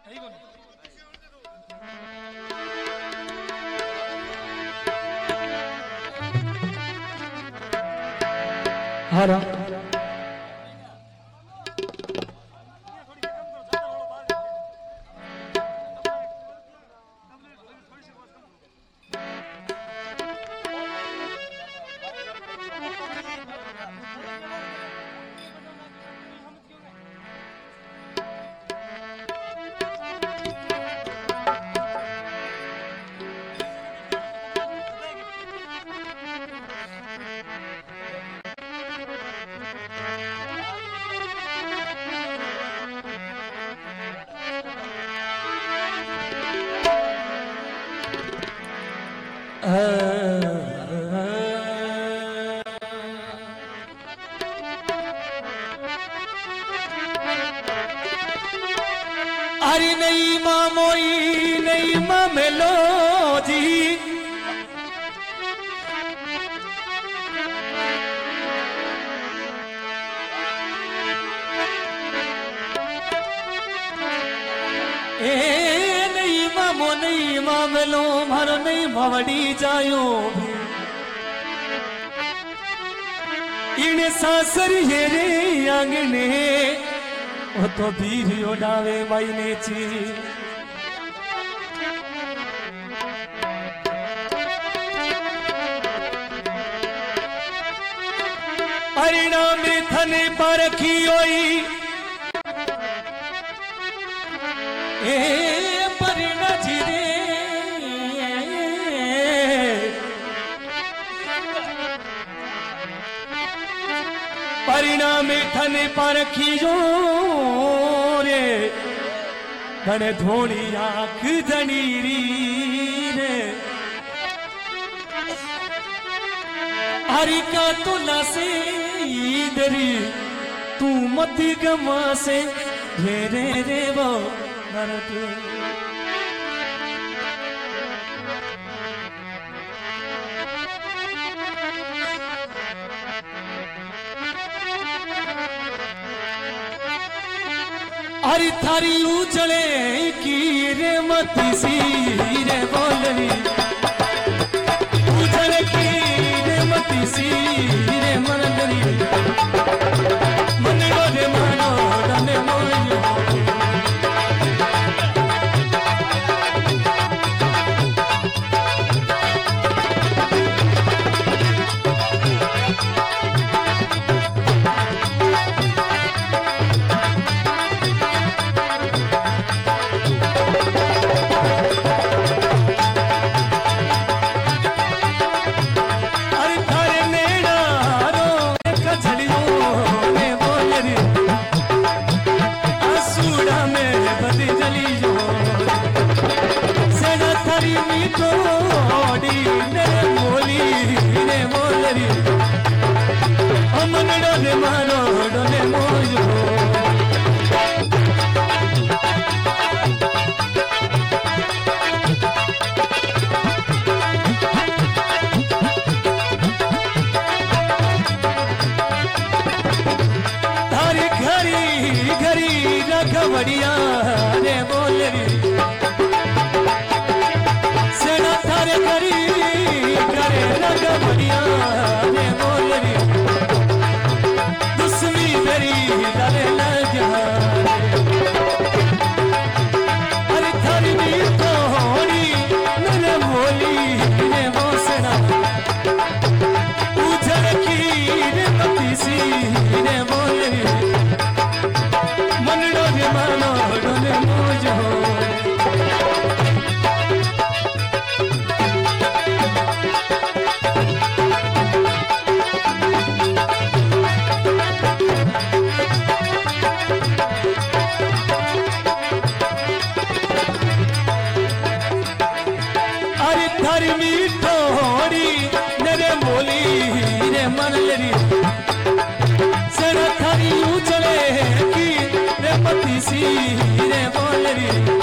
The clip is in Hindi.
हरा अरे नहीं मामोई नहीं मामेलो जी ए नहीं मामो नहीं मामेलो मारो नहीं भवड़ी जायो इन सासरी रे आंगने वो तो बीरी उड़ावे माई ने ची परिणाम थने परखी होई ए परिणा जिरे परिणाम थने परखी जो रे धन धोनी आँख धनीरी रे हरि का तुला से इधरी तू मत गमा से रे वो नरक हरी थारी उजले की रे मती सी रे बोलनी उजले की रे मती सी रे मनगरी मन रे मानो डने मोयो बढ़िया रे बोल री सेना थारे करी करे लग बढ़िया रे बोल री दुश्मनी मेरी लड़े लग अरे थारी भी थोड़ी मेरे बोली रे वो सेना उजड़ की रे पति सी रे बोल री मनडो रे मानो डोले मोजो अरे थारी मीठो होड़ी नरे बोली रे मन लेरी सेना थारी उजले की रे पति सी रे बोल री